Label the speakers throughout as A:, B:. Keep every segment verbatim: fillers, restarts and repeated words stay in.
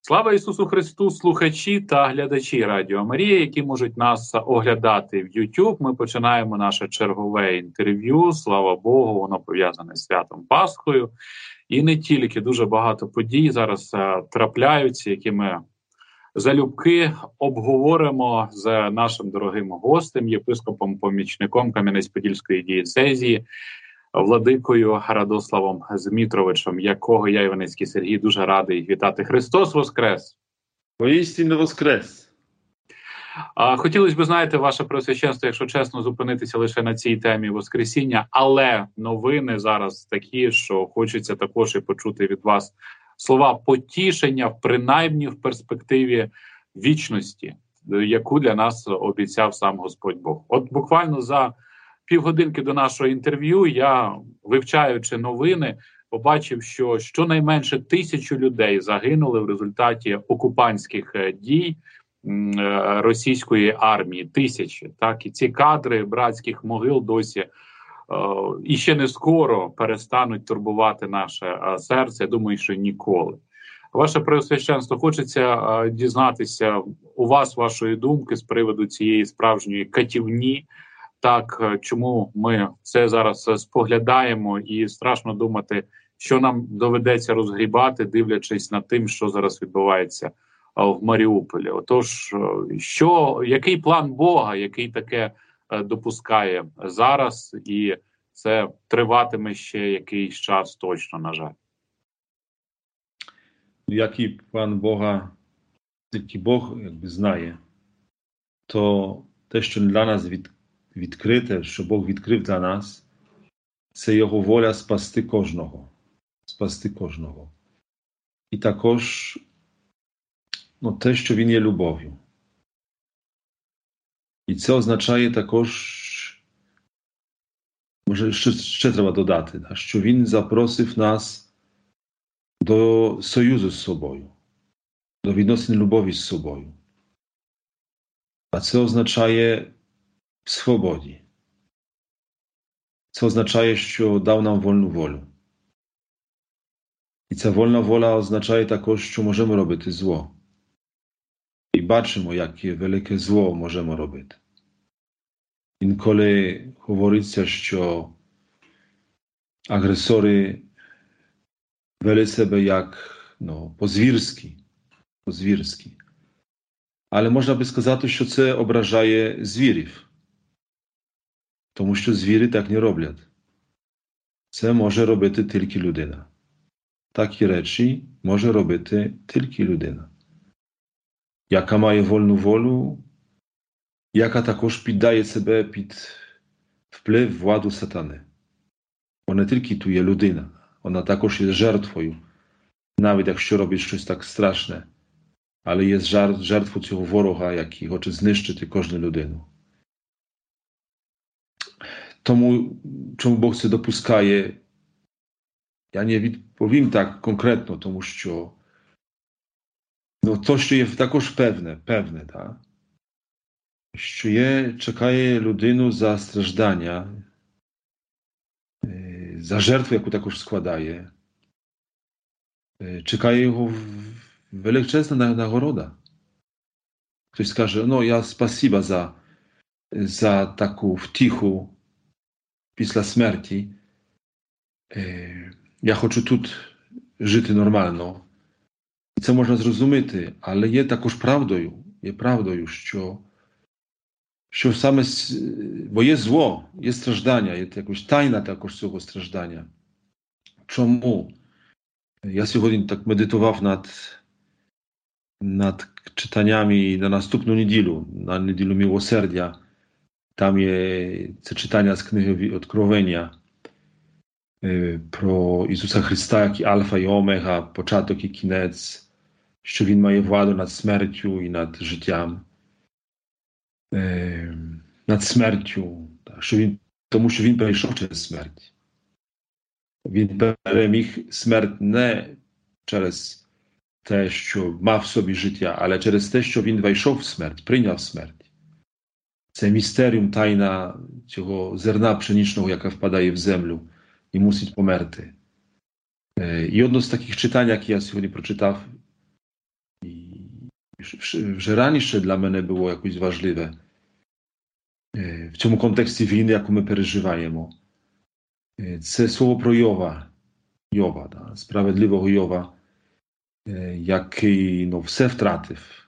A: Слава Ісусу Христу, слухачі та глядачі Радіо Марія, які можуть нас оглядати в YouTube. Ми починаємо наше чергове інтерв'ю. Слава Богу, воно пов'язане з святом Пасхою. І не тільки, дуже багато подій зараз а, трапляються, які ми залюбки обговоримо з нашим дорогим гостем, єпископом-помічником Кам'янець-Подільської дієцезії, владикою Радославом Змітровичем, якого я, Іваницький Сергій, дуже радий вітати. Христос Воскрес!
B: Воістину Воскрес!
A: А, хотілося б, знаєте, ваше Преосвященство, якщо чесно, зупинитися лише на цій темі Воскресіння, але новини зараз такі, що хочеться також і почути від вас слова потішення, принаймні в перспективі вічності, яку для нас обіцяв сам Господь Бог. От буквально за півгодинки до нашого інтерв'ю я, вивчаючи новини, побачив, що щонайменше тисячу людей загинули в результаті окупантських дій російської армії. Тисячі. Так? І ці кадри братських могил досі е, і ще не скоро перестануть турбувати наше е, серце. Я думаю, що ніколи. Ваше Преосвященство, хочеться е, дізнатися у вас вашої думки з приводу цієї справжньої катівні. Так, чому ми це зараз споглядаємо, і страшно думати, що нам доведеться розгрібати, дивлячись на тим, що зараз відбувається в Маріуполі. Отож, що, який план Бога, який таке допускає зараз, і це триватиме ще якийсь час точно, на жаль.
B: Який план Бога, тільки Бог якби знає, то те, що для нас від відкрите, що Бог відкрив для нас, це Його воля спасти кожного. Спасти кожного. І також ну, те, що Він є любов'ю. І це означає також, може ще, ще треба додати, да, що Він запросив нас до союзу з собою, до відносин любові з собою. А це означає в свободі. Це означає, що дав нам вольну волю. І ця вольна воля означає також, що можемо робити зло. І бачимо, яке велике зло можемо робити. Інколи говориться, що агресори вели себе як ну, по-звірськи. По-звірськи. Але можна би сказати, що це ображає звірів. Тому що звірі так не роблять. Це може робити тільки людина. Такі речі може робити тільки людина. Яка має вольну волю, яка також піддає себе під вплив владу сатани. Вона не тільки tu є людина, вона також є жертвою. Навіть якщо робить щось так страшне, але є жертвою цього ворога, який хоче знищити кожну людину. Тому, чому Бог це допускає, я не відповім так конкретно, тому що ну, то, що є також певне, певне, да? Що є, чекає людину за страждання, за жертву, яку також складає, чекає його величезна нагорода. Хтось скаже, ну, я спасіба за, за таку втіху після смерті. Я хочу тут жити нормально. І це можна зрозуміти, але є також правдою, є правдою, що, що саме, бо є зло, є страждання, є якось тайна також цього страждання. Чому? Я сьогодні так медитував над, над читаннями на наступну неділю, на неділю Милосердя. Там є це читання з книги Откровення про Ісуса Христа, як і Альфа і Омега, початок і кінець, що Він має владу над смертю і над життям. Над смертю, що він, тому що Він перейшов через смерть. Він переміг смерть не через те, що мав в собі життя, але через те, що Він війшов в смерть, прийняв смерть. Це містеріум, тайна цього зерна пшеничного, яка впадає в землю і мусить померти. І одно з таких читань, які я сьогодні прочитав, вже раніше для мене було якось важливе в цьому контексті війни, яку ми переживаємо. Це слово про Йова, Йова, да, справедливого Йова, який ну, все втратив.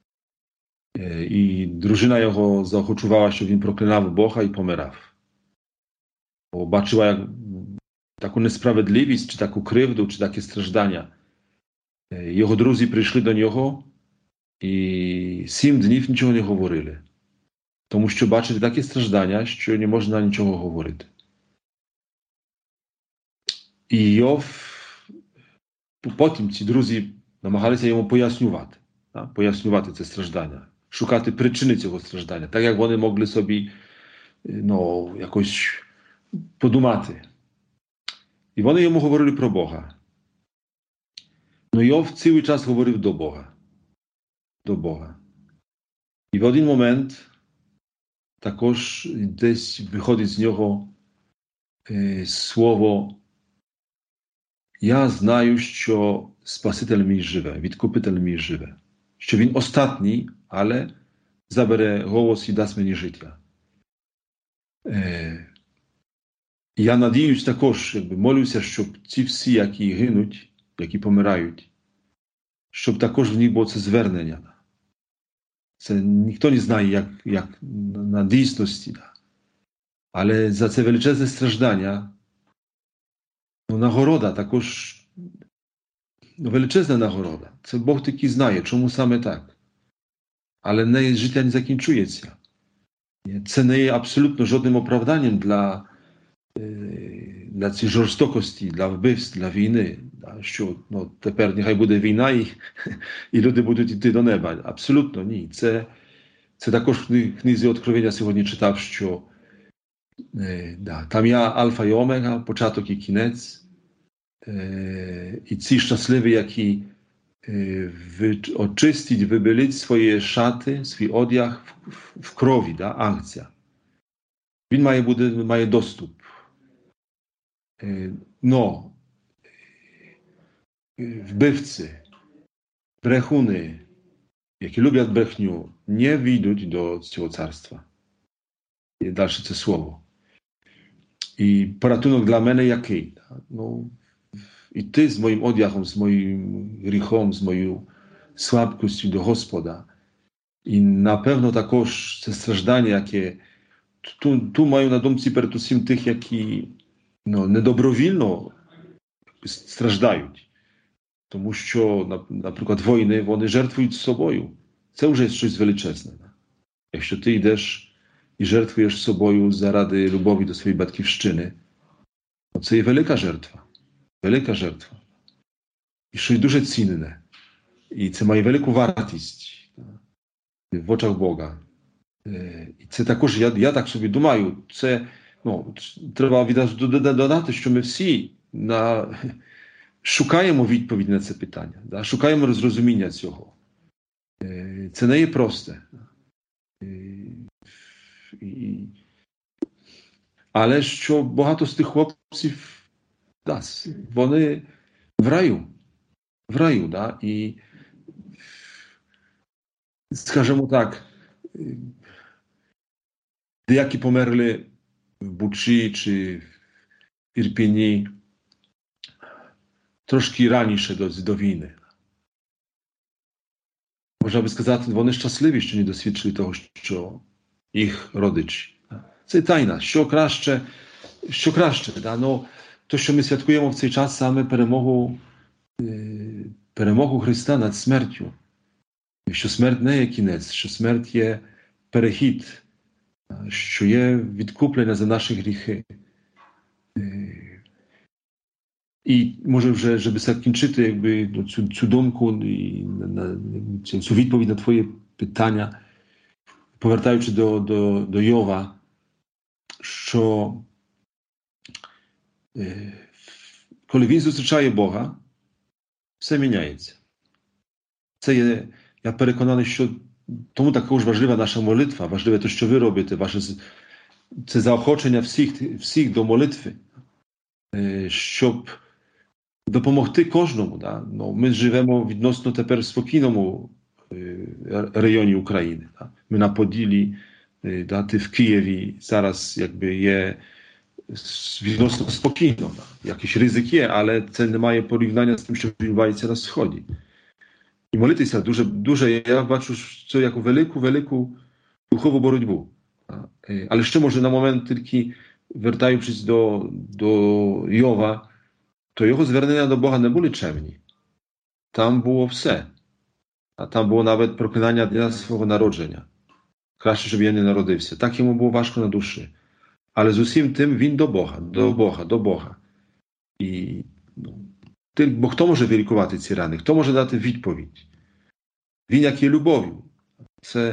B: І дружина його заохочувала, щоб він проклинав Бога і помирав. Бо бачила як таку несправедливість, чи таку кривду, чи такі страждання. Його друзі прийшли до нього і сім днів нічого не говорили. Тому що бачили такі страждання, що не можна нічого говорити. І Йов, потім ці друзі намагалися йому пояснювати, да? пояснювати це страждання, шукати причини цього страждання, так як вони могли собі ну, якось подумати. І вони йому говорили про Бога. Ну Йов цілий час говорив до Бога. До Бога. І в один момент також десь виходить з нього е, слово «Я знаю, що Спаситель мій живе, Відкупитель мій живе, що Він остатній, але забере голос і дасть мені життя». Е, я надіюсь також, якби молюся, щоб ці всі, які гинуть, які помирають, щоб також в них було це звернення. Це ніхто не знає, як, як на дійсності. Але за це величезне страждання ну, нагорода також ну, величезна нагорода. Це Бог тільки знає, чому саме так. Але не, життя не закінчується. Це не є абсолютно жодним оправданням для, для цієї жорстокості, для вбивств, для війни. Що ну, тепер нехай буде війна і, і люди будуть йти до неба. Абсолютно ні. Це, це також в книзі Откровення сьогодні читав, що е, да, там я альфа і омега, початок і кінець. Е, і ці щасливі, які е, wy, очистить, вибелить swoje szaty, swój odziach w, w, w krowi, da, akcja. Він має, буде, має доступ. Е, но wbywcy, brехуни, які люблять брехню, не війдуть до цього царства. І далі це слово. І порятунок для мене який? Ну, іти з моїм одягом, з моїм гріхом, з моєю слабкістю до Господа. І напевно також це страждання, яке ту, ту маю на думці перед усім тих, які ну, недобровільно страждають. Тому що, наприклад, війни, вони жертвують собою. Це вже є щось величезне. Якщо ти йдеш і жертвуєш собою заради любові до своєї батьківщини, то це є велика жертва. Велика жертва. І щось дуже цінне. І це має велику вартість в очах Бога. І це також, я, я так собі думаю, це, ну, треба додати, що ми всі на... шукаємо відповідь на це питання, да? Шукаємо розрозуміння цього. Це не є просте. І... Але що багато з тих хлопців, да, вони в раю, в раю, да? І, скажімо так, деякі померли в Бучі чи в Ірпіні, трошки раніше до, до війни. Можна би сказати, вони щасливі, що не досвідчили того, що їх родичі. Це тайна. Що краще, що краще. Да? Ну, то, що ми святкуємо в цей час, саме перемогу, е, перемогу Христа над смертю. Що смерть не є кінець, що смерть є перехід, що є відкуплення за наші гріхи. Е, І може вже, щоб закінчити якби, цю, цю думку і на, цю, цю відповідь на твоє питання, повертаючи до, до, до Йова, що е, коли він зустрічає Бога, все міняється. Це є, я переконаний, що тому також важлива наша молитва, важливе те, що ви робите, ваше, це заохочення всіх, всіх до молитви, е, щоб допомогти кожному. Да? Ну, ми живемо відносно тепер в спокійному rejonie Ukrainy. Da. My na Podili, da, ty w Kijewie zaraz jakby je відносно спокійно. Якийсь ризик є, але це не має порівняння з тим, що відбувається на Сході. І молитися дуже, дуже, я бачу це як велику, велику духову боротьбу. Але ще може на момент тільки, вертаючись до, до Йова, то його звернення до Бога не були чемні. Там було все. А там було навіть проклинання для свого народження. Краще, щоб я не народився. Так йому було важко на душі. Але з усім тим він до Бога, до Бога, до Бога. І, ну, бо хто може вилікувати ці рани? Хто може дати відповідь? Він як є любов'ю. Це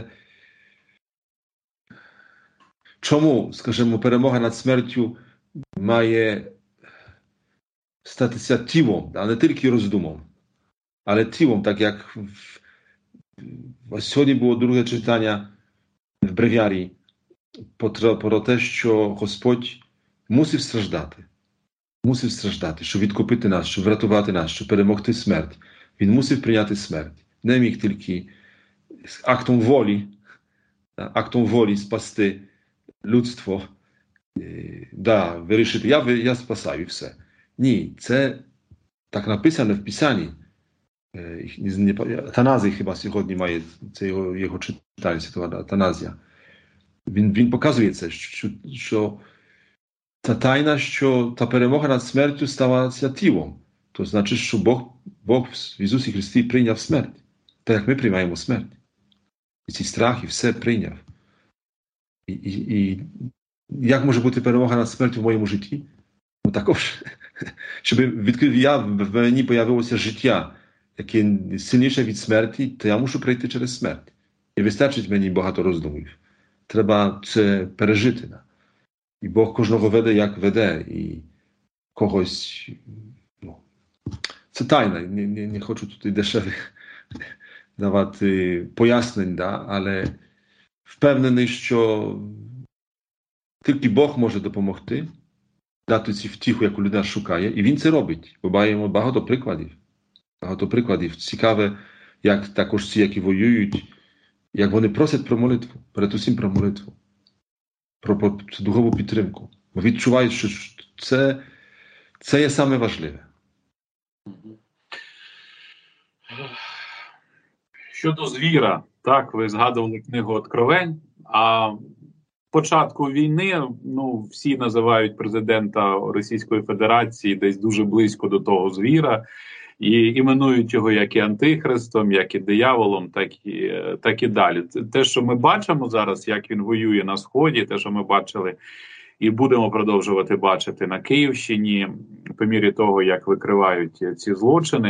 B: чому, скажімо, перемога над смертю має статися тілом, а не тільки роздумом, але тілом, так як в... сьогодні було друге читання в бревіарії про те, що Господь мусив страждати. Мусив страждати, щоб відкупити нас, щоб врятувати нас, щоб перемогти смерть. Він мусив прийняти смерть. Не міг тільки актом волі, актом волі спасти людство, да, вирішити, я, я спасаю і все. Ні, це так написано в Писанні. Атаназій хіба сьогодні має, це його, його читання, святого Атаназія. Він, він показує це, що, що та тайна, що та перемога над смертю сталася тілом. То значить, що Бог, Бог в Ісусі Христі прийняв смерть. Так як ми приймаємо смерть. І ці страхи все прийняв. І, і, і як може бути перемога над смертю в моєму житті? Ну також, щоб відкрив я, в мені появилося життя, яке сильніше від смерті, то я мушу пройти через смерть. І вистачить мені багато роздумів. Треба це пережити. І Бог кожного веде, як веде. І когось... Ну, це тайна. Не, не, не хочу тут дешевих давати пояснень, да? Але впевнений, що тільки Бог може допомогти, дати цю втіху, яку людина шукає. І Він це робить. Бо маємо багато прикладів. Багато прикладів. Цікаве, як також ці, які воюють, як вони просять про молитву, передусім про молитву, про, про духову підтримку. Бо відчувають, що це, це є саме важливе.
A: Щодо звіра, так, ви згадували книгу «Откровень», а початку війни, ну, всі називають президента Російської Федерації десь дуже близько до того звіра, і іменують його як і антихристом, як і дияволом, так і, так і далі. Те, що ми бачимо зараз, як він воює на Сході, те, що ми бачили і будемо продовжувати бачити на Київщині, по мірі того, як викривають ці злочини,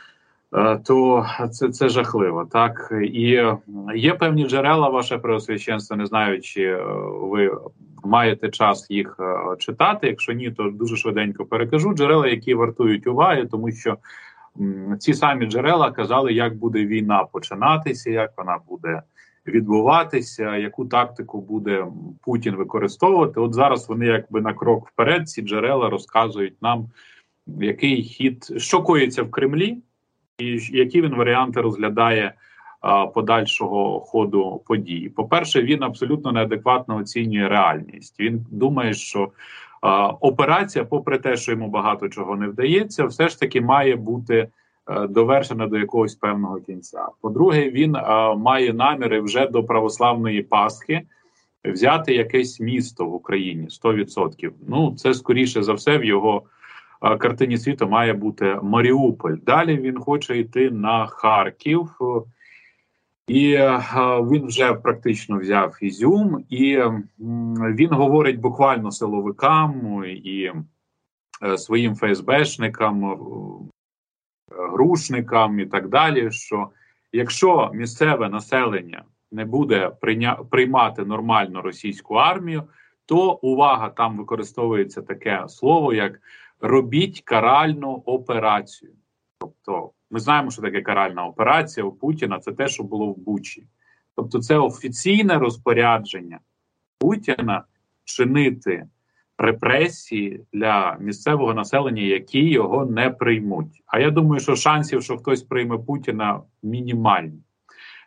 A: то це, це жахливо, так? І є певні джерела, ваше Преосвященство, не знаю, чи ви маєте час їх читати, якщо ні, то дуже швиденько перекажу. Джерела, які вартують уваги, тому що м, ці самі джерела казали, як буде війна починатися, як вона буде відбуватися, яку тактику буде Путін використовувати. От зараз вони якби на крок вперед, ці джерела розказують нам, який хід, що коїться в Кремлі, і які він варіанти розглядає а, подальшого ходу подій. По-перше, він абсолютно неадекватно оцінює реальність. Він думає, що а, операція, попри те, що йому багато чого не вдається, все ж таки має бути а, довершена до якогось певного кінця. По-друге, він а, має наміри вже до православної Пасхи взяти якесь місто в Україні сто відсотків. Ну, це скоріше за все в його картині світу має бути Маріуполь. Далі він хоче йти на Харків, і він вже практично взяв Ізюм, і він говорить буквально силовикам і своїм ФСБшникам, грушникам і так далі, що якщо місцеве населення не буде прийня... приймати нормально російську армію, то, увага, там використовується таке слово, як робіть каральну операцію. Тобто, ми знаємо, що таке каральна операція у Путіна, це те, що було в Бучі. Тобто, це офіційне розпорядження Путіна чинити репресії для місцевого населення, які його не приймуть. А я думаю, що шансів, що хтось прийме Путіна, мінімальні.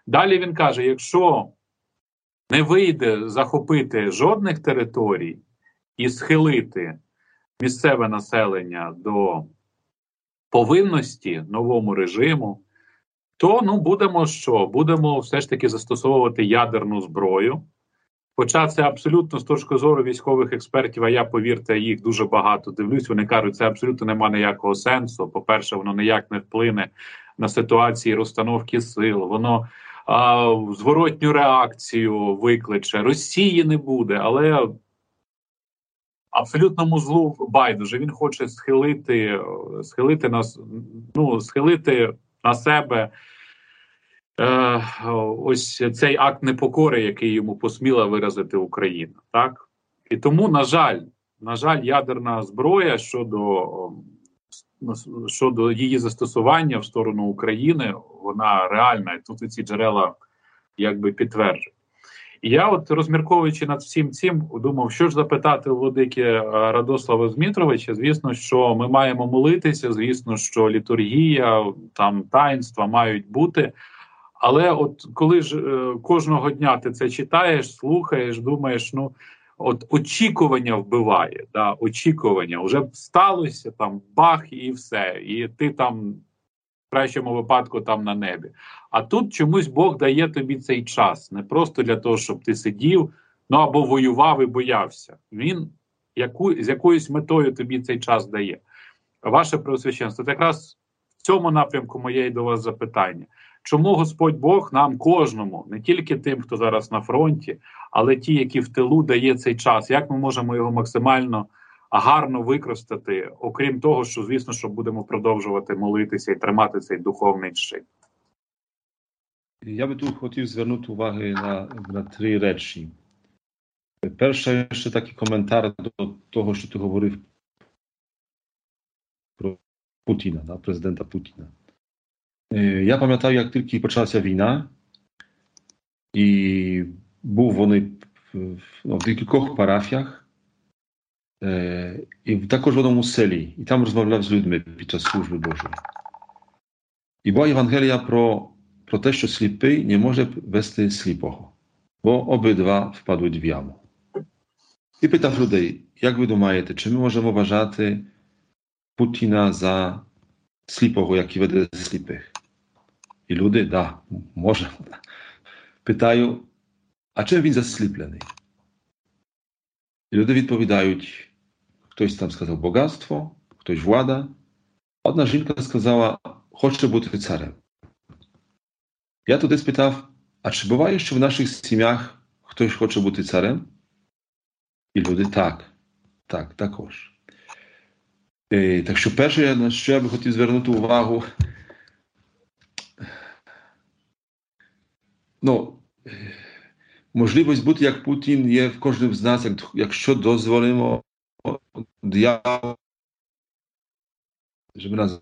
A: Далі він каже, якщо не вийде захопити жодних територій і схилити місцеве населення до повинності новому режиму, то ну будемо що? Будемо все ж таки застосовувати ядерну зброю. Хоча це абсолютно з точки зору військових експертів, а я, повірте, їх дуже багато дивлюсь, вони кажуть, це абсолютно немає ніякого сенсу. По-перше, воно ніяк не вплине на ситуації розстановки сил, воно а, зворотню реакцію викличе. Росії не буде, але абсолютному злу байдуже. Він хоче схилити, схилити нас, ну, схилити на себе е, ось цей акт непокори, який йому посміла виразити Україна. Так? І тому, на жаль, на жаль, ядерна зброя щодо, щодо її застосування в сторону України, вона реальна, і тут ці джерела якби підтверджують. І я от, розмірковуючи над всім цим, думав, що ж запитати у владики Радослава Змітровича. Звісно, що ми маємо молитися, звісно, що літургія, там таїнства мають бути. Але от коли ж е, кожного дня ти це читаєш, слухаєш, думаєш, ну, от очікування вбиває, да, очікування. Вже сталося, там, бах і все. І ти там, в кращому випадку, там на небі. А тут чомусь Бог дає тобі цей час. Не просто для того, щоб ти сидів, ну або воював і боявся. Він яку, з якоюсь метою тобі цей час дає. Ваше Преосвященство, це якраз в цьому напрямку моє і до вас запитання. Чому Господь Бог нам кожному, не тільки тим, хто зараз на фронті, але ті, які в тилу, дає цей час? Як ми можемо його максимально гарно використати, окрім того, що, звісно, що будемо продовжувати молитися і тримати цей духовний щит?
B: Я би тут хотів звернути увагу на, на три речі. Перше, ще такий коментар до того, що ти говорив про Путіна, да, президента Путіна. Я пам'ятаю, як тільки почалася війна, і був вони в, ну, в декількох парафіях, е, і також в одному селі, і там розмовляв з людьми під час служби Божої. І була Євангелія про, про те, що сліпий не може вести сліпого, бо обидва впадуть в яму. І питав людей, як ви думаєте, чи ми можемо вважати Путіна за сліпого, який веде сліпих? І люди, да, можемо. Питаю, а чим він засліплений? І люди відповідають, хтось там сказав богатство, хтось влада. Одна жінка сказала, хоче бути царем. Я туди спитав, а чи буває, що в наших сім'ях хтось хоче бути царем? І люди, так, так, також. І, так що перше, на що я би хотів звернути увагу, ну, можливість бути як Путін є в кожному з нас, якщо дозволимо дияволу, щоб нас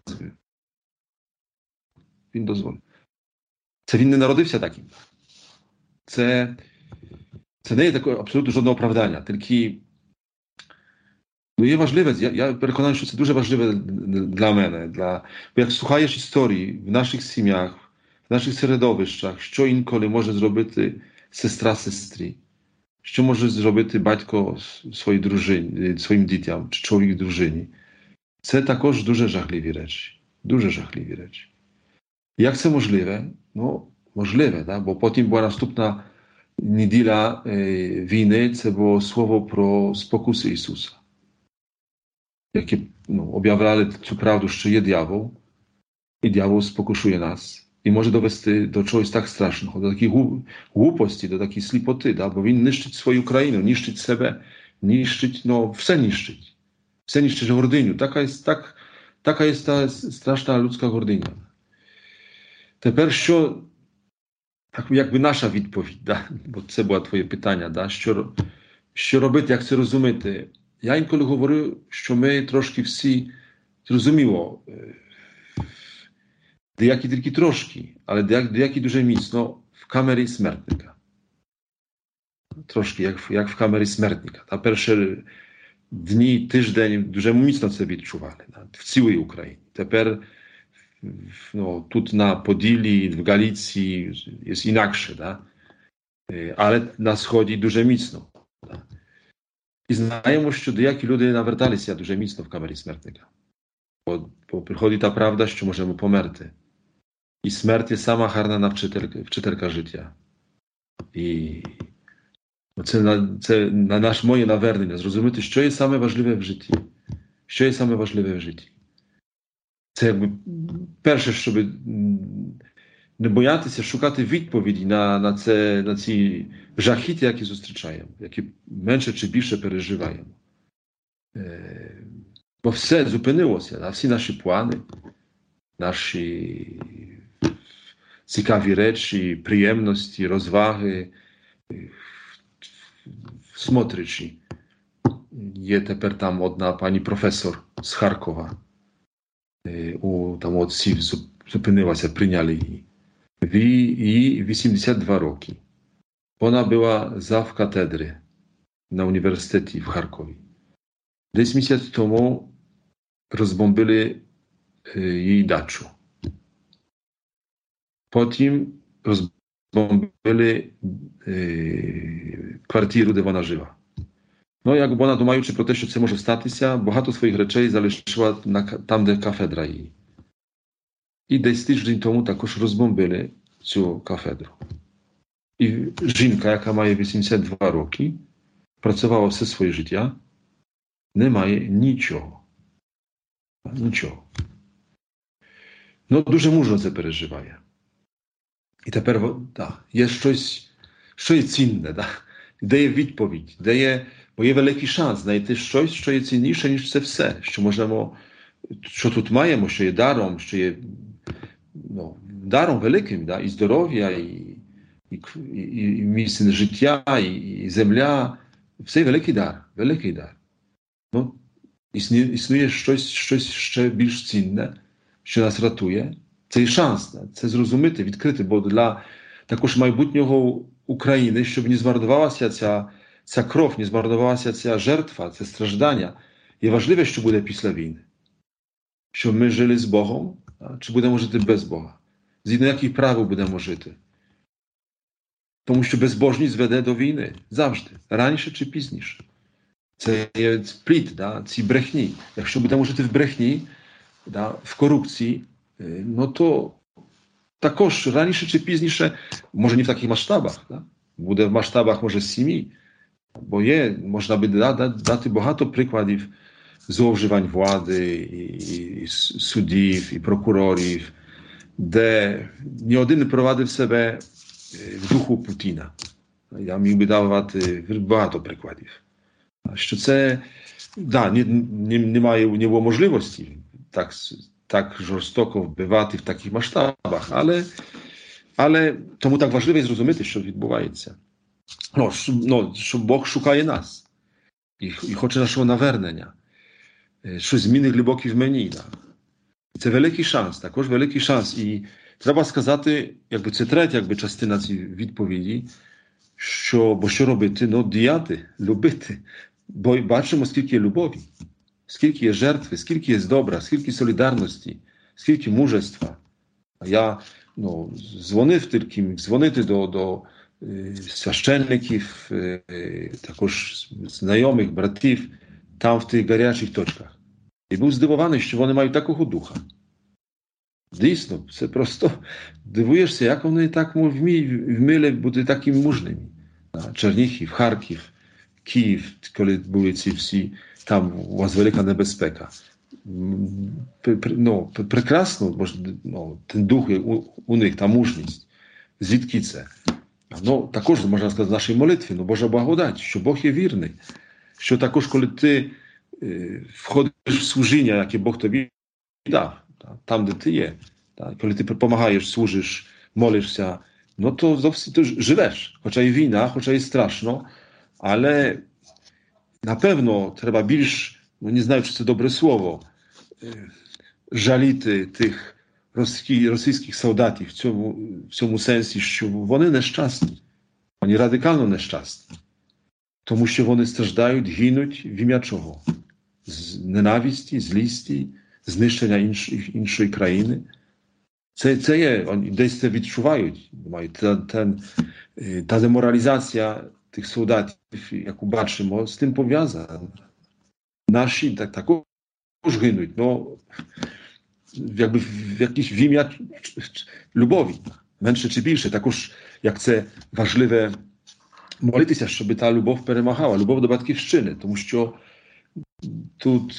B: він дозволив. Це він не народився таким. Це, це не є таке абсолютно жодне оправдання. Тільки ну, є важливе, я, я переконаний, що це дуже важливе для мене. Для, бо як слухаєш історії в наших сім'ях, в наших середовищах, що інколи може зробити сестра сестрі, що може зробити батько своїй дружині, своїм дітям, чи чоловік дружині. Це також дуже жахливі речі. Дуже жахливі речі. Як це можливе? Ну, можливе, да? Бо потім була наступна неділя е, війни, це було слово про спокуси Ісуса, які ну, об'являли цю правду, що є диявол, і диявол спокушує нас. І може довести до чогось так страшного, до такої глупості, до такої сліпоти, да? Бо він нищить свою країну, нищить себе, нищить, ну, все нищить. Все нищить гординю. Така є, так, така є та страшна людська гординя. Тепер що, так якби наша відповідь, да? Бо це було твоє питання, да? що, що робити, як це розуміти? Я інколи говорю, що ми трошки всі, зрозуміло, деякі тільки трошки, але деякі дуже міцно в камері смертника. Трошки як, як в камері смертника. Та перші дні, тиждень дуже міцно це відчували, да? В цілій Україні. Тепер no, tu na Podili, w Galicji jest inaczej, da? Ale na wschodzie duże mocno. I znajomo, що деякі люди наверталися дуже міцно в камері смертника. Бо, бо приходить та правда, що можемо померти. І смерть є сама гарна вчителька, вчителька життя. І це, на, це на наш моє навернення, зрозуміти, що є саме важливе в житті. Що є саме важливе в житті. Це якби перше, щоб не боятися шукати відповіді на, на, це, на ці жахіття, які зустрічаємо, які менше чи більше переживаємо. Е, бо все зупинилося, на всі наші плани, наші цікаві речі, приємності, розваги, смотричі. Є тепер там одна пані професор з Харкова, у там отців зупинилася, прийняли її. Їй вісімдесят два роки. Вона була зав катедри на університеті в Харкові. Десь місяць тому розбомбили її дачу. Потім розбомбили квартиру, де вона жила. No, jak ona думаючи про те, що це може статися, багато своїх речей залишила на, там, де кафедра її. І десь тиждень тому також розбомбили цю кафедру. І жінка, яка має вісімдесят два роки, працювала все своє життя, не має нічого. Нічого. Ну, дуже мужно це переживає. І тепер, так, є щось, що є цінне, так? Де є відповідь, де є, бо є великий шанс знайти щось, що є цінніше, ніж це все, що можемо, що тут маємо, що є даром, що є ну, даром великим, да? І здоров'я, і, і, і, і місце життя, і, і земля, все великий дар, великий дар. Ну, існує, існує щось, щось ще більш цінне, що нас рятує. Це є шанс, да? Це зрозуміти, відкрити, бо для також майбутнього України, щоб не змарнувалася ця, ця кров, не змарнувалася ця жертва, це страждання. Є важливе, що буде після війни. Щоб ми жили з Богом, а? Чи будемо жити без Бога. Згідно яких правил будемо жити. Тому що безбожність веде до війни. Завжди. Раніше чи пізніше. Це є плід, да? Ці брехні. Якщо будемо жити в брехні, да? В корупції, no to також раніше чи пізніше, може не в таких масштабах, да? Буде в масштабах, може, сім'ї, бо є, можна би дати багато прикладів зловживань влади, і, і суддів, і прокурорів, де ні один не провадив себе в духу Путіна. Я міг би давати багато прикладів. Що це, да, не, не, немає, не було можливості так так жорстоко вбивати в таких масштабах, але, але тому так важливо зрозуміти, що відбувається. Ну, що, ну, що Бог шукає нас і, і хоче нашого навернення, щось зміни глибокі в мені. Да. Це великий шанс, також великий шанс. І треба сказати, якби це третя якби, частина цієї відповіді, що, бо що робити? Ну, діяти, любити. Бо бачимо, скільки є любові. Скільки є жертви, скільки є добра, скільки солідарності, скільки мужества. Я ну, дзвонив тільки, міг дзвонити до, до е, священників, е, також знайомих, братів, там в тих гарячих точках. І був здивований, що вони мають такого духа. Дійсно, це просто дивуєшся, як вони так вміли бути такими мужними. Чернігів, Харків, Київ, коли були ці всі, там у вас велика небезпека. Ну, прекрасно, ну, ten дух у, у них, та мужність. Звідки це? Ну, також, можна сказати, в нашій молитві, ну, Божа благодать, що Бог є вірний. Що також, коли ти е, входиш в служіння, яке Бог тобі дав, там, де ти є, та, коли ти допомагаєш, служиш, молишся, no to zowsім to живеш. Хоча і війна, хоча і страшно, ale na pewno trzeba більш, no nie знаю, czy to dobre słowo, жаліти тих російських солдатів в цьому, в цьому сенсі, що вони нещасні. Вони радикально нещасні. Тому що вони страждають, гинуть в ім'я чого? З ненависті, злісті, знищення іншої, іншої країни. Це, це є, вони десь це відчувають. Ten, ten, та деморалізація тих солдатів, яку бачимо, з тим пов'язана. Наші так, також гинуть, ну, якби в якійсь в ім'я любові, менше чи більше. Також, як це важливе молитися, щоб та любов перемагала, любов до батьківщини, тому що тут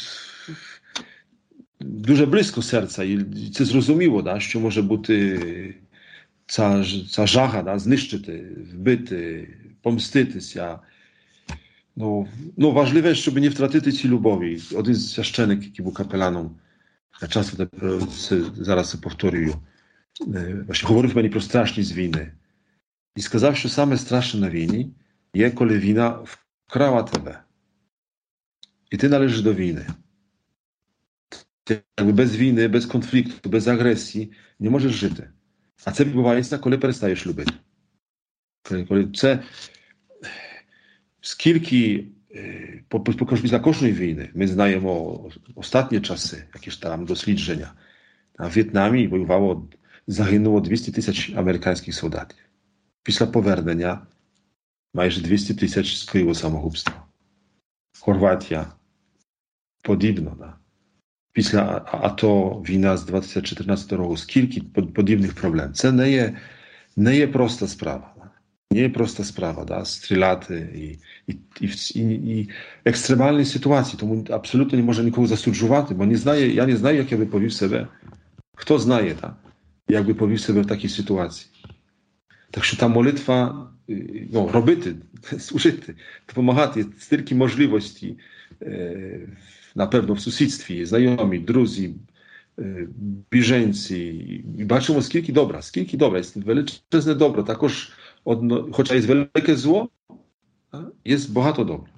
B: дуже близько серця, і це зрозуміло, да, що може бути ця, ця жага, да, знищити, вбити, помститися. Ну, ну, важливе, щоб не втратити ці любові. Один з священик, який був капеланом, я часто це, зараз це повторюю, właśnie говорив мені про страшність війни. І сказав, що саме страшне на війні є, коли війна вкрала тебе. І ти належиш до війни. Якби без війни, без конфлікту, без агресії не можеш жити. А це відбувається, коли перестаєш любити. Коли це скільки, покажу після кожної війни, ми знаємо останні часи, якісь там дослідження. На В'єтнамі воювало, загинуло двісті тисяч американських солдатів. Після повернення майже двісті тисяч скоїло самогубство. Хорватія подібно. Да? Після АТО, війна з двадцять чотирнадцятого року, скільки подібних проблем. Це не є, не є проста справа. Да? Не є проста справа, да? Стріляти і, і, і, і, і екстремальні ситуації. Тому абсолютно не можна нікого засуджувати, бо не знає, я не знаю, як я би повів себе. Хто знає, да? Як би повів себе в такій ситуації. Так що та молитва, ну, робити, служити, допомагати, стільки можливостей, напевно, в сусідстві, знайомі, друзі, біженці. І бачимо, скільки добра, скільки добра. Є величезне добро. Також, одно, хоча є велике зло, є багато добра.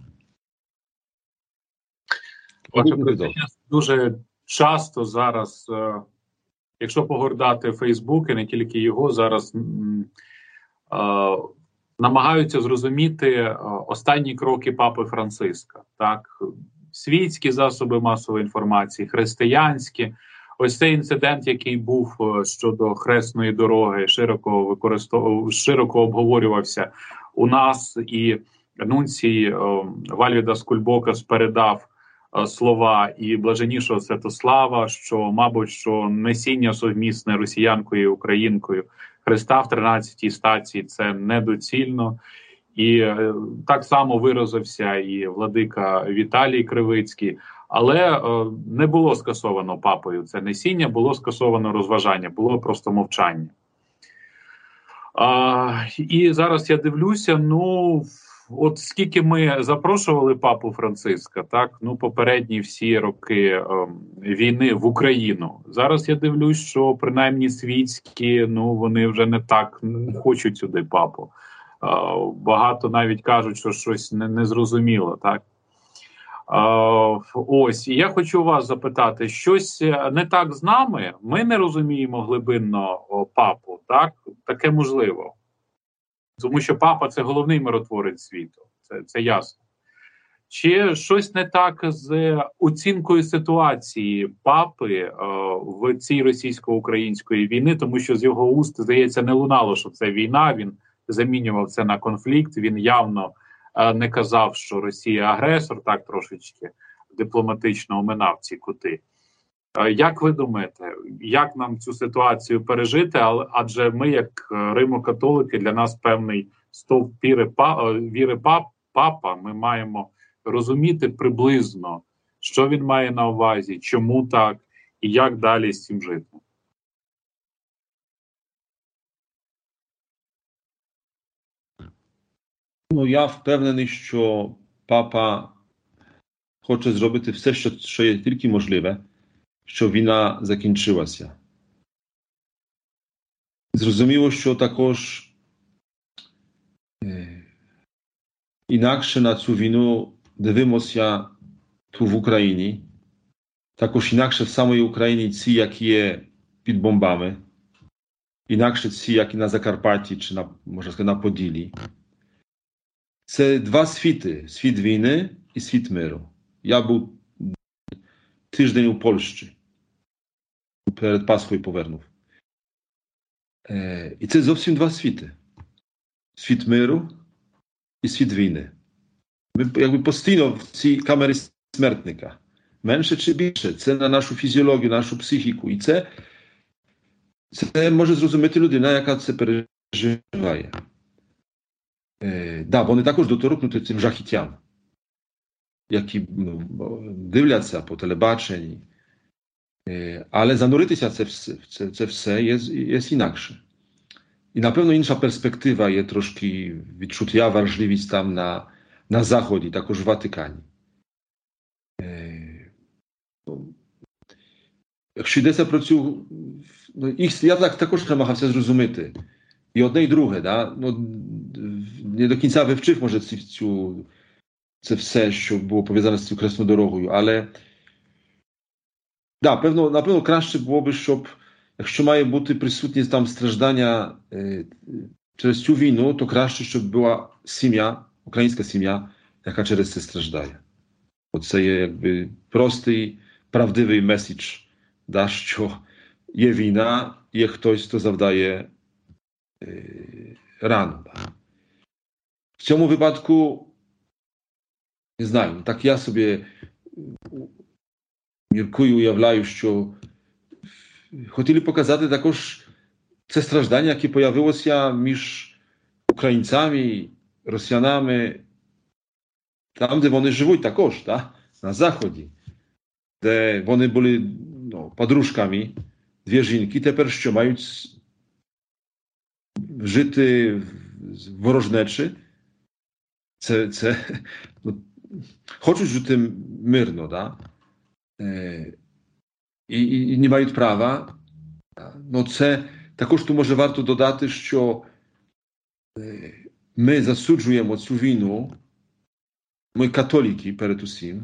A: Дуже часто зараз, якщо погортати Фейсбук, і не тільки його, зараз е, намагаються зрозуміти останні кроки Папи Франциска. Так? Світські засоби масової інформації, християнські. Ось цей інцидент, який був щодо Хресної дороги, широко використов... широко обговорювався у нас, і нунцій Вальвідас Кульбокас передав слова і блаженнішого Святослава, що, мабуть, що несіння совмісне росіянкою і українкою Христа в тринадцятій стації – це недоцільно. І е, так само виразився і владика Віталій Кривицький. Але е, не було скасовано папою це несіння, було скасовано розважання, було просто мовчання. А, і зараз я дивлюся, ну, от скільки ми запрошували папу Франциска, так, ну, попередні всі роки е, війни в Україну. Зараз я дивлюсь, що принаймні світські, ну, вони вже не так хочуть сюди папу. Е, багато навіть кажуть, що щось не, незрозуміло, так. Е, ось, і я хочу вас запитати, щось не так з нами? Ми не розуміємо глибинно о, папу, так? Таке можливо. Тому що папа – це головний миротворець світу, це, це ясно. Чи щось не так з оцінкою ситуації папи е, в цій російсько-української війни, тому що з його уст, здається, не лунало, що це війна, він замінював це на конфлікт, він явно е, не казав, що Росія агресор, так трошечки дипломатично оминав ці кути. Як ви думаєте, як нам цю ситуацію пережити? Адже ми, як римо-католики, для нас певний стовп віри, віри пап, папа, ми маємо розуміти приблизно, що він має на увазі, чому так, і як далі з цим жити.
B: Ну, я впевнений, що папа хоче зробити все, що, що є тільки можливе, що війна закінчилася. Зрозуміло, що також е, інакше на цю війну дивимося tu w Україні. Також інакше в самій Україні ці, які є під бомбами. Інакше ці, які на Закарпатті, чи на, можна сказати, на Поділі. Це два світи. Світ війни і світ миру. Я був тиждень у Польщі. Перед Пасхою повернув. І це зовсім два світи. Світ миру і світ війни. Ми якби постійно в цій камері смертника. Менше чи більше. Це на нашу фізіологію, нашу психіку. І це, це може зрозуміти людина, яка це переживає. Е, да, вони також доторкнуті цим жахіттям, які ну, дивляться по телебаченні. Е, але зануритися це, це, це все є, є інакше. І, напевно, інша перспектива є трошки відчуття, важливість там на, на Заході, також в Ватикані. Е, ну, якщо йдеться про цю... Ну, їх, я так також намагався зрозуміти. І одне, і друге. Да? Ну, не до кінця вивчив, може, цю, цю, це все, що було пов'язане з цією Хресною дорогою. Але, да, певно, напевно, краще було б, щоб якщо має бути присутні там страждання е, через цю війну, то краще, щоб була сім'я, українська сім'я, яка через це страждає. Оце є якби простий, правдивий меседж, да, що є війна, є хтось, хто завдає е, рану. Да. В цьому випадку, не знаю, так я собі міркую, уявляю, що хотіли показати також це страждання, яке появилося між українцями, росіянами, там, де вони живуть також, так? На Заході, де вони були ну, подружками, дві жінки, тепер що мають жити в ворожнечі. Це, це, ну, хочуть жити мирно, да? Е, і, і, і не мають права. Ну, це також tu може варто додати, що е, ми засуджуємо цю війну, ми католики перед усім,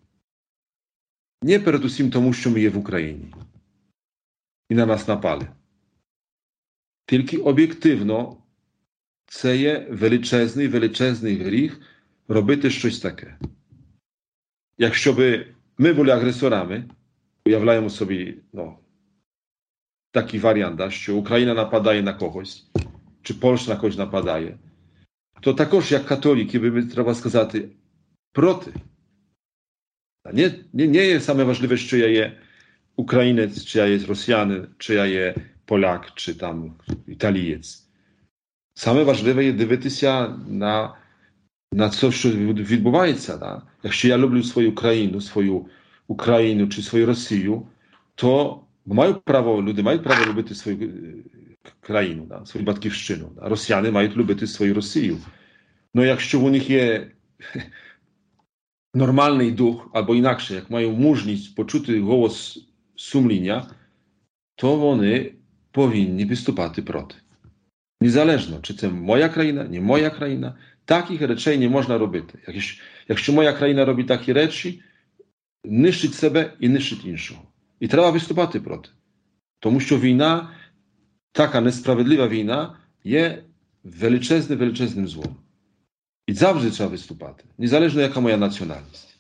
B: не перед усім тому, що ми є в Україні і на нас напали. Тільки об'єктивно це є величезний, величезний гріх робити щось таке. Якщо би ми були агресорами, уявляємо собі ну, такий варіант, що Україна нападає на когось, чи Польща на когось нападає, то також як католики by треба сказати проти. Nie, nie, nie jest same ważliwe, czy ja je Ukrainiec, czy ja jest Rosjanin, czy ja je Polak, czy tam Італієць. Саме важливе є дивитися на, на це, що відбувається. Да? Якщо я люблю свою країну, свою Україну чи свою Росію, то маю право, люди мають право любити свою країну, да? Свою батьківщину. Да? Росіяни мають любити свою Росію. Ну якщо у них є нормальний дух, або інакше, як мають мужність почути голос сумління, то вони повинні виступати проти. Незалежно, чи це моя країна, не моя країна, таких речей не можна робити. Якщо, якщо моя країна робить такі речі, нищить себе і нищить іншого. І треба виступати проти. Тому що війна, така несправедлива війна, є величезним, величезним злом. І завжди треба виступати, незалежно яка моя національність.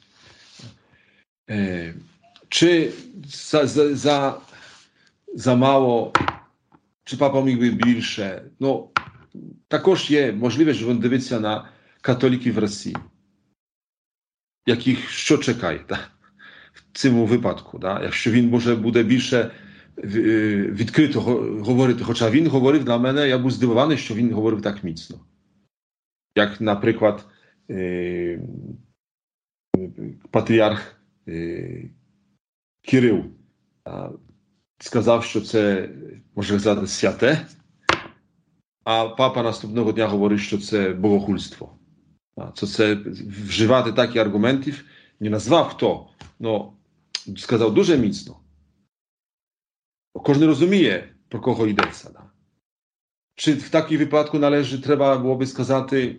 B: Е, чи за, за, за, за мало, чи папа міг би більше. Ну, також є можливість, що він дивиться на католиків в Росії, яких що чекає да? В цьому випадку. Да? Якщо він може буде більше відкрито говорити, хоча він говорив для мене, я був здивований, що він говорив так міцно. Як, наприклад, е, патріарх е, Кирил а, сказав, що це, можна сказати, святе, а папа наступного дня говорить, що це богохульство. А, це, це вживати такі аргументів, не назвав хто, але сказав дуже міцно. Кожен розуміє, про кого йдеться. Да? Чи в такій випадку належить, треба було би сказати,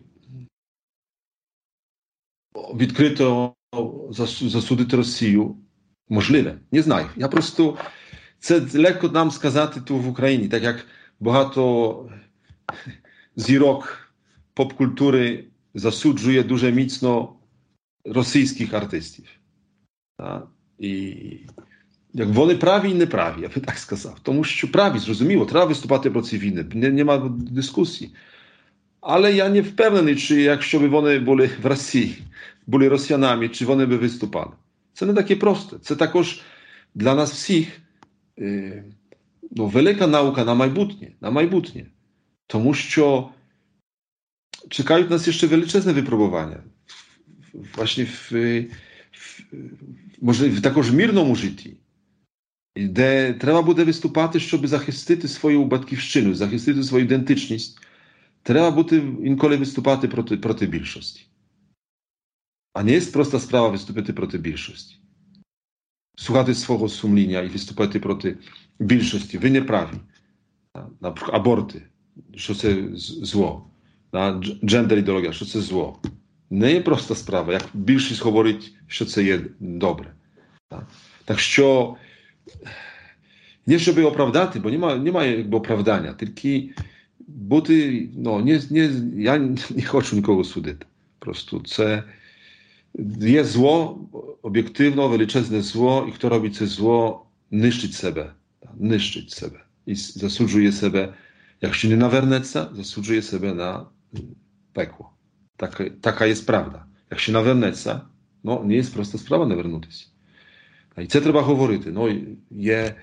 B: відкрито засудити Росію? Можливе, не знаю. Я просто, це легко нам сказати тут в Україні, так як багато зірок поп-культури засуджує дуже міцно російських артистів. Да? І як вони праві і неправі, я би так сказав. Тому що праві, зрозуміло, треба виступати проти війни, не, нема дискусії. Але я не впевнений, чи якщо б вони були в Росії, були росіянами, чи вони б виступали. Це не таке просте. Це також для нас всіх е, ну, велика наука на майбутнє, на майбутнє. Тому що чекають нас ще величезне випробування. Właśnie w, w, może w також мирному житті, де треба буде виступати, щоб захистити свою батьківщину, захистити свою ідентичність. Треба бути інколи виступати проти, проти більшості. А не є проста справа виступити проти більшості. Słuchати свого сумління і виступати проти більшості. Ви не праві. Наприклад, аборти, що це зло. Джендер-ідеологія, що це зло. Не є проста справа, як більшість говорить, що це є добре. Так, так що, не щоб оправдати, бо немає, немає якби оправдання, тільки бути, ну, не, не, я не хочу нікого судити. Просто це є зло, об'єктивно, величезне зло, і хто робить це зло, нищить себе. Нищить себе. І засуджує себе, якщо не навернеться, засуджує себе на пекло. Така, така є правда. Якщо навернеться, ну, не є просто справа навернутися. І це треба говорити. Ну, є...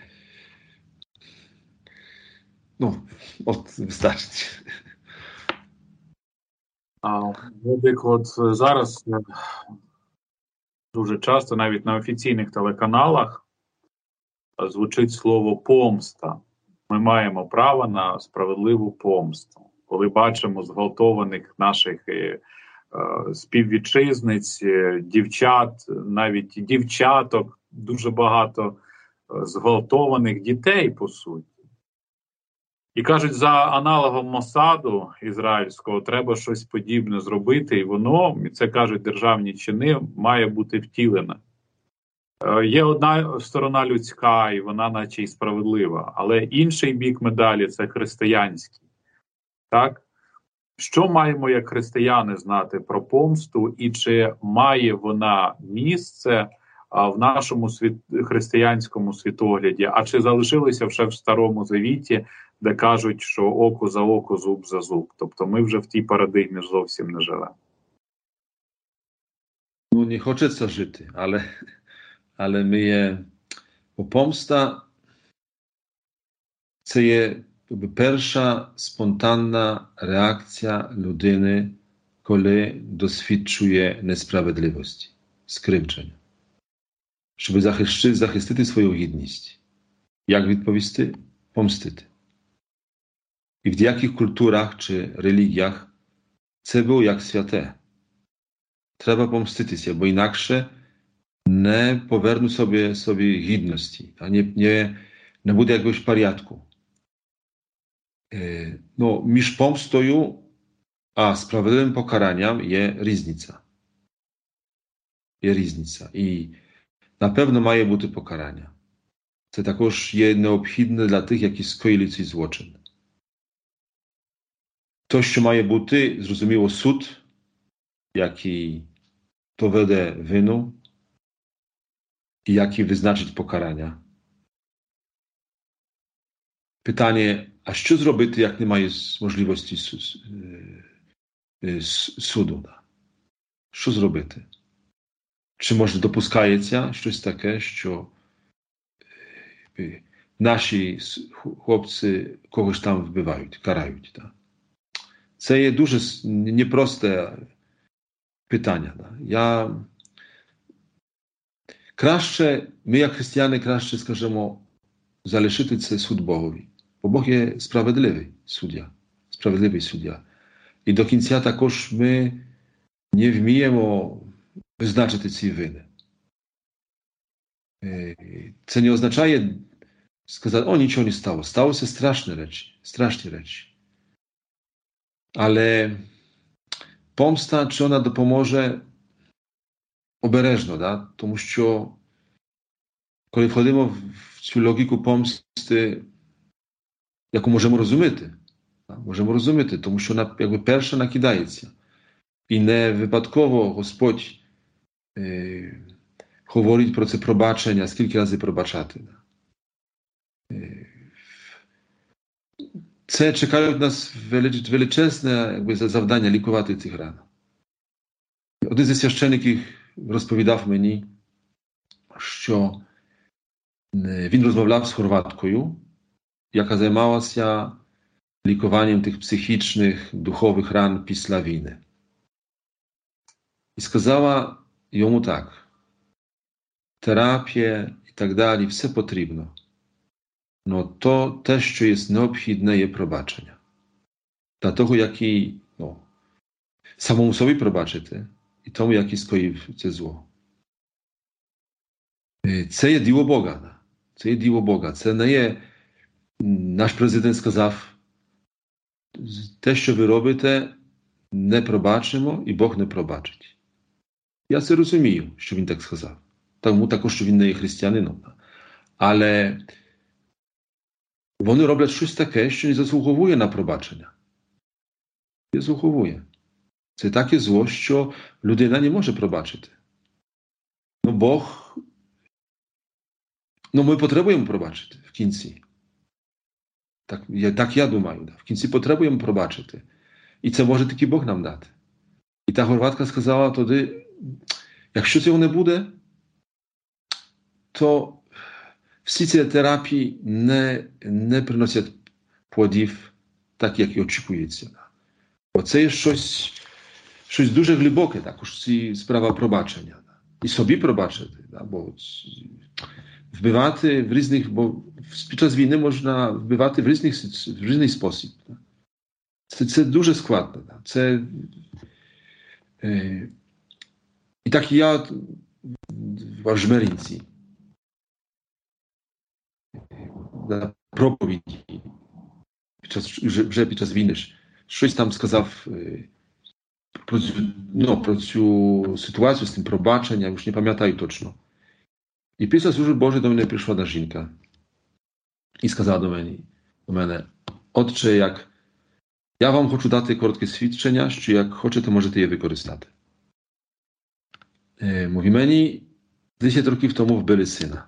B: Ну, от, вистачить.
A: А, от зараз дуже часто навіть на офіційних телеканалах звучить слово «помста». Ми маємо право на справедливу помсту. Коли бачимо зґвалтованих наших е, співвітчизниць, дівчат, навіть дівчаток, дуже багато зґвалтованих дітей, по суті. І кажуть, за аналогом Мосаду ізраїльського треба щось подібне зробити, і воно, і це кажуть державні чини, має бути втілене. Є одна сторона людська, і вона наче й справедлива, але інший бік медалі – це християнський. Так? Що маємо як християни знати про помсту, і чи має вона місце а, в нашому світ... християнському світогляді, а чи залишилося вже в Старому Завіті, де кажуть, що око за око, зуб за зуб. Тобто ми вже в тій парадигмі зовсім не живемо.
B: Ну, не хочеться жити, але, але ми є... Бо помста це є перша спонтанна реакція людини, коли досвідчує несправедливості, скривдження. Щоб захистити, захистити свою гідність. Як відповісти? Помстити. І в деяких культурах чи релігіях це було як святе. Треба помститися, бо інакше не поверну собі, собі гідності, а не, не, не буде якогось порядку. Е, no, між помстою a sprawiedliwym pokaraniem jest różnica. Jest różnica. I na pewno mają być pokarania. To також є необхідне для тих, які скоїли цей злочин. То, що має бути, зрозуміло, суд, який доведе вину і який визначить покарання. Питання, а що зробити, як немає можливості суду? Що зробити? Чи, може, допускається щось таке, що наші хлопці когось там вбивають, карають? Так? Це є дуже непросте питання. Так? Я... Краще, ми як християни, краще скажемо, залишити це суд Богові. Бо Бог є справедливий суддя. Справедливий суддя. І до кінця також ми не вміємо визначити ці вини. Це не означає сказати, о, нічого не стало. Сталося страшні речі. Страшні речі. Але помста, чи вона допоможе обережно, да? Тому що коли входимо в цю логіку помсти, яку можемо розуміти, да? Можемо розуміти, тому що вона якби перша накидається. І не випадково Господь, е, говорить про це пробачення, скільки разів пробачати. Це чекають нас величезне якби, завдання лікувати цих ран. Один зі священиків розповідав мені, що він розмовляв з хорваткою, яка займалася лікуванням тих психічних, духових ран після війни. І сказала йому так: терапія і так далі, все потрібно. Но то те, що є необхідне, є пробачення. Для того, який ну, самому собі пробачити, і тому, який скоїв це зло. Це є діло Бога. Це є діло Бога. Це не є, наш президент сказав, те, що ви робите, не пробачимо, і Бог не пробачить. Я це розумію, що він так сказав. Тому також, що він не є християнином. Але вони роблять щось таке, що не заслуговує на пробачення. Не заслуговує. Це таке зло, що людина не може пробачити. Ну, Бог... Ну, ми потребуємо пробачити в кінці. Так я, так я думаю. Да. В кінці потребуємо пробачити. І це може тільки Бог нам дати. І та хорватка сказала тоді, якщо цього не буде, то всі ці терапії не, не приносять плодів так, як і очікується. Бо це є щось, щось дуже глибоке, також ці справа пробачення. І собі пробачити. Да? Бо вбивати в різних, бо під час війни можна вбивати в різних, в різний спосіб. Да? Це, це дуже складно. Да? Це, е, і так я в Жмеринці на проповіді, під час, вже, вже під час війни, щось там сказав е, про, ну, про цю ситуацію з тим пробаченням, już nie pamiętam точно. І після служби Божої до мене прийшла одна жінка і сказала до мене, до мене, отче, як я вам хочу дати коротке свідчення, що як хочете, можете je використати. Е, mówi мені, десять років тому вбили сина.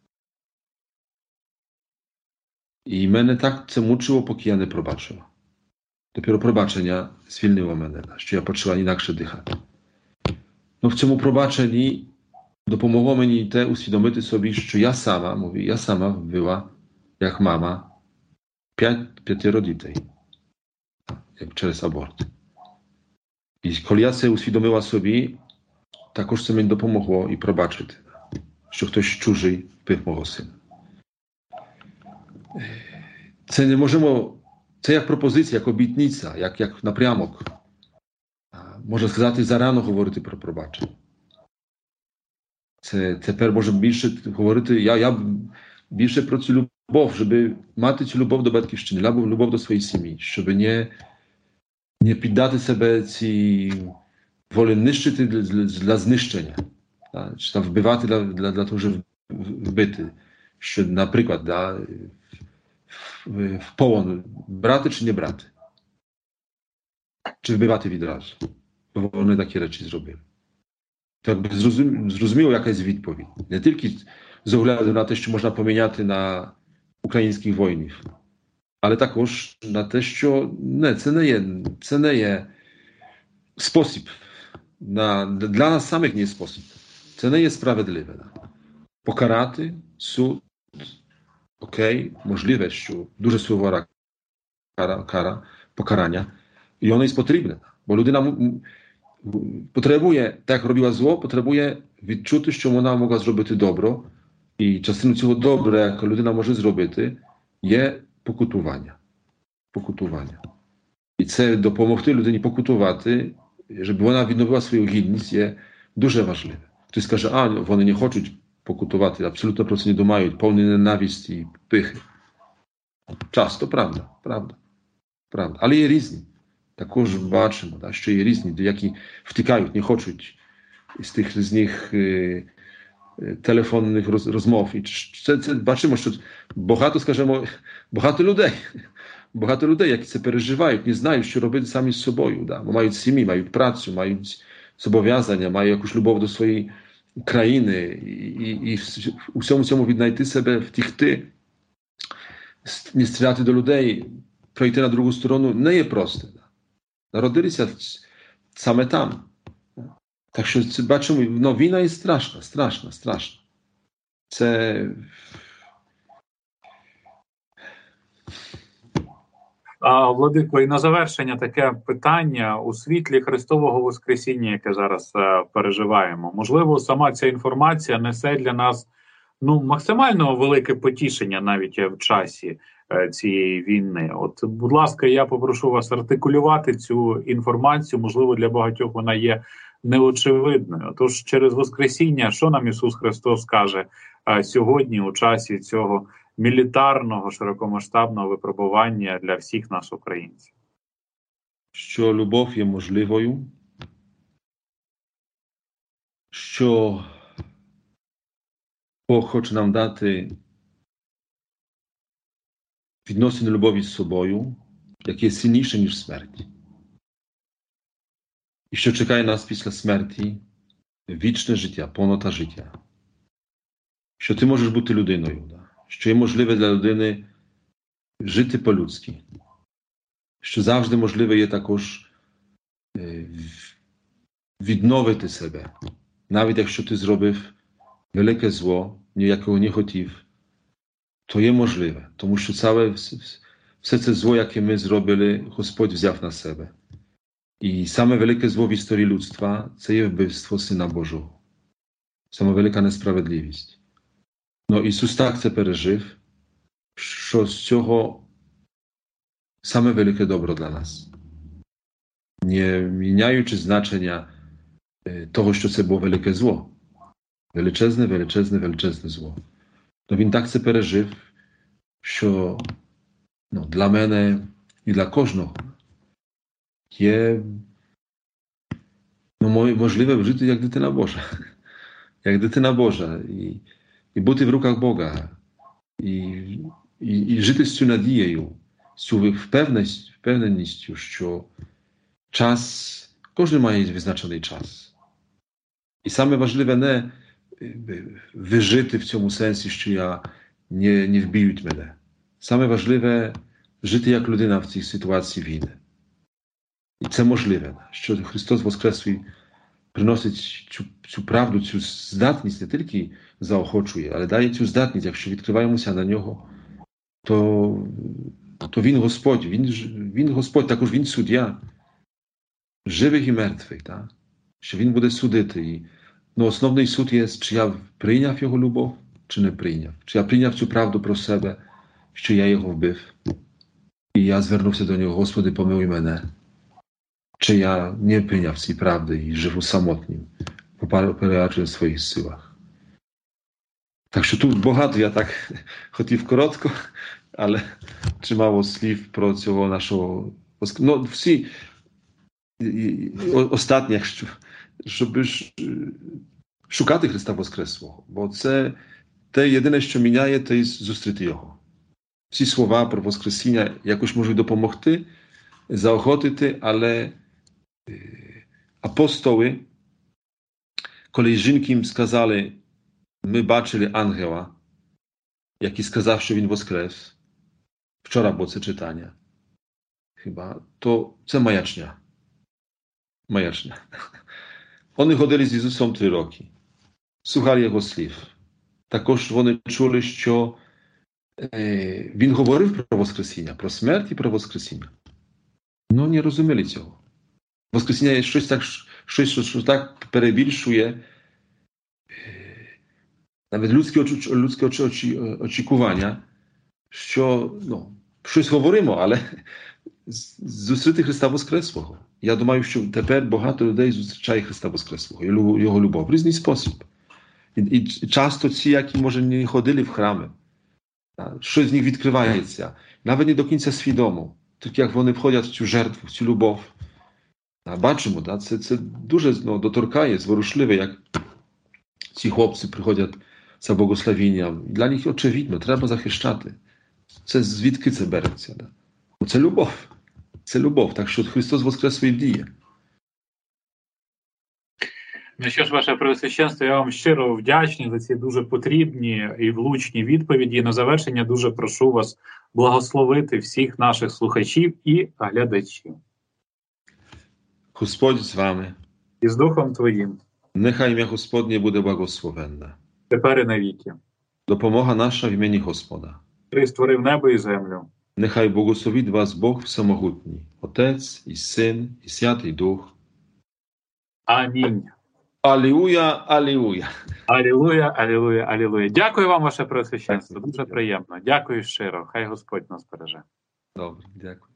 B: І мене так це мучило, поки я не пробачила. Dopiero пробачення звільнило мене, що я почала інакше дихати. Ну, в цьому пробаченні допомогло мені те усвідомити собі, що я сама, mówi, я сама вбила, як мама, п'ять, п'ятеро дітей, як через аборт. І коли я це усвідомила собі, також це мені допомогло і пробачити, що хтось чужий вбив мого сина. Це не можемо, це як пропозиція, як обітниця, як, як напрямок. Можна сказати, зарано говорити про пробачення. Це тепер можемо більше говорити, я, я більше про цю любов, щоб мати цю любов до батьківщини, любов до своєї сім'ї, щоб не, не піддати себе цій волі нищити для, для, для знищення, да? Чи там вбивати для, для, для того, щоб вбити. Що, наприклад, да, в, в полон брати чи не брати? Чи вбивати відразу? Бо вони такі речі зробили. Так зрозуміло, яка є відповідь. Не тільки з огляду на те, що можна поміняти на українських воїнів, але також на те, що не, це не є, це не є спосіб. На, для нас самих не є спосіб. Це не є справедливе. Покарати суд, окей, можливе, що дуже сувора кара, кара, покарання, і воно є потрібне. Бо людина потребує, так як робила зло, потребує відчути, що вона могла зробити добро. І частину цього добра, яке людина може зробити, є покутування. Покутування. І це допомогти людині покутувати, щоб вона відновила свою гідність, є дуже важливе. Хтось скаже, а, вони не хочуть покутувати, абсолютно про це не думають, повні ненависті і пихи. Часто, правда, правда, правда. Але є різні. Також бачимо, да, що є різні, які втікають, не хочуть з тих різних е, е, телефонних роз, розмов. І це, це бачимо, що багато, скажімо, багато людей, багато людей, які це переживають, не знають, що робити самі з собою. Да. Бо мають сім'ї, мають працю, мають зобов'язання, мають якусь любов до своєї країни і, і у всьому цьому віднайти себе, втікти, не стріляти до людей, пройти на другу сторону не є просто. Народилися саме там. Так що це, бачимо, ну, війна є страшна, страшна, страшна. Це...
A: А, Владико, і на завершення таке питання у світлі Христового Воскресіння, яке зараз е, переживаємо. Можливо, сама ця інформація несе для нас ну максимально велике потішення навіть в часі е, цієї війни. От, будь ласка, я попрошу вас артикулювати цю інформацію. Можливо, для багатьох вона є неочевидною. Тож через Воскресіння, що нам Ісус Христос каже е, сьогодні у часі цього мілітарного, широкомасштабного випробування для всіх нас, українців?
B: Що любов є можливою, що Бог хоче нам дати відносини любові з собою, яке є сильніше, ніж смерть. І що чекає нас після смерті вічне життя, повнота життя. Що ти можеш бути людиною, да? Що є можливе для людини жити по-людськи. Що завжди можливе є також відновити себе. Навіть якщо ти зробив велике зло, ніякого не хотів, то є можливе. Тому що ціле, все це зло, яке ми зробили, Господь взяв на себе. І саме велике зло в історії людства – це є вбивство Сина Божого. Саме велика несправедливість. Но Ісус так це пережив, що з цього саме велике добро для нас. Не міняючи значення того, що це було велике зло. Величезне, величезне, величезне зло. Но Він так це пережив, що ну, для мене і для кожного є ну, можливе жити як дитина Божа. Як дитина Божа. І, і бути в руках Бога. І, і, і жити з цю надією, з цю впевненістю, що час, кожен має визначений час. І саме важливе не вижити в цьому сенсі, що я не, не вб'ють мене. Саме важливе жити як людина в цій ситуації війни. І це можливе, що Христос Воскреслий приносить цю, цю правду, цю здатність, не тільки заохочує, але дає цю здатність, якщо відкриваємося на нього, то, то Він Господь, Він, Він Господь, також Він суддя, живих і мертвих, так? Що Він буде судити. І, ну, основний суд є, чи я прийняв Його любов, чи не прийняв. Чи я прийняв цю правду про себе, що я Його вбив. І я звернувся до Нього: Господи, помилуй мене. Чи я не прийняв цієї правди і живу самотнім, попереджую в своїх силах. Так що тут багато, я так хотів коротко, але чимало слів про цього нашого... Ну, всі остатнє, щоб шукати Христа Воскреслого, бо це те єдине, що міняє, це і зустріти Його. Всі слова про Воскресіння якось можуть допомогти, заохотити, але апостоли, коли жінки їм сказали: ми бачили ангела, який сказав, що він воскрес, вчора було це читання, хіба, то це маячня. Маячня. Вони ходили з Ісусом три роки, слухали Його слів. Також вони чули, що е, Він говорив про Воскресіння, про смерть і про Воскресіння. Ну, не розуміли цього. Воскресіння є щось так, щось, що так перебільшує е, навіть людські, людські очікування, що ну, щось говоримо, але зустріти Христа Воскреслого. Я думаю, що тепер багато людей зустрічає Христа Воскреслого, Його любов в різний спосіб. І, і часто ці, які, може, не ходили в храми, щось з них відкривається, навіть не до кінця свідомо. Так як вони входять в цю жертву, в цю любов. Бачимо, да? це, це дуже ну, доторкає, зворушливе, як ці хлопці приходять за благословінням. Для них очевидно, треба захищати. Це звідки це береться? Да? Це любов. Це любов. Так що Христос Воскреслий діє.
A: Ну що ж, ваше Преосвященство, я вам щиро вдячний за ці дуже потрібні і влучні відповіді. І на завершення дуже прошу вас благословити всіх наших слухачів і глядачів.
B: Господь з вами.
A: І з Духом Твоїм,
B: Нехай ім'я Господнє буде благословенне.
A: тепер і навіки.
B: Допомога наша в імені Господа.
A: Ти створив небо і землю.
B: Нехай благословить вас Бог Всемогутній, Отець і Син, і Святий Дух.
A: Амінь.
B: Алілуя, алілуя.
A: Алілуя, алілуя, алілуя. Дякую вам, ваше Преосвященство. Дуже приємно. Дякую щиро. Хай Господь нас береже.
B: Добре, дякую.